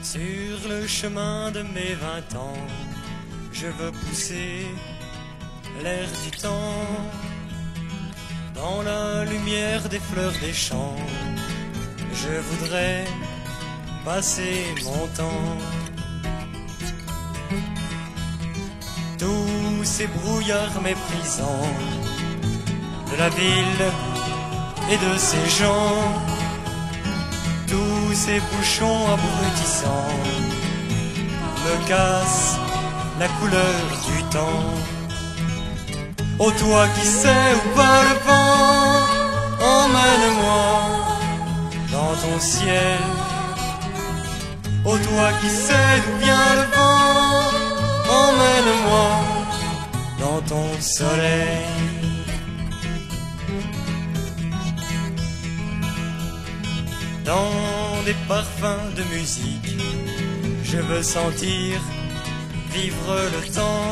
Sur le chemin de mes 20 ans, je veux pousser l'air du temps. Dans la lumière des fleurs des champs, je voudrais passer mon temps. Tous ces brouillards méprisants de la ville et de ses gens, tous ces bouchons abrutissants me cassent la couleur du temps. Ô toi qui sais où va le vent, emmène-moi dans ton ciel. Ô toi qui sais d'où vient le vent, emmène-moi dans ton soleil. Dans des parfums de musique, je veux sentir vivre le temps.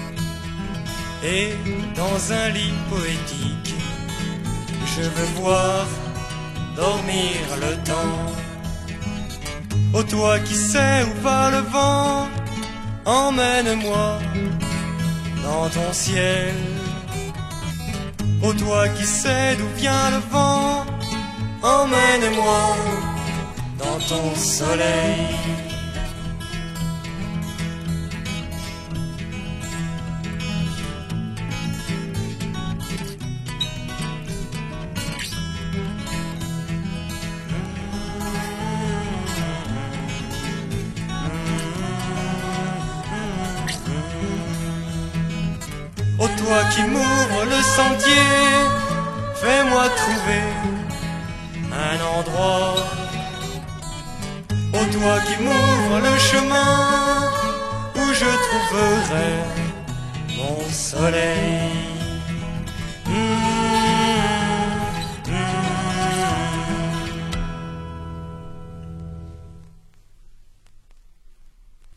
Et dans un lit poétique, je veux voir dormir le temps. Ô toi qui sais où va le vent, emmène-moi dans ton ciel. Ô toi qui sais d'où vient le vent, emmène-moi dans ton soleil. Ô toi qui m'ouvre le sentier, fais-moi trouver un endroit. Ô toi qui m'ouvre le chemin où je trouverai mon soleil.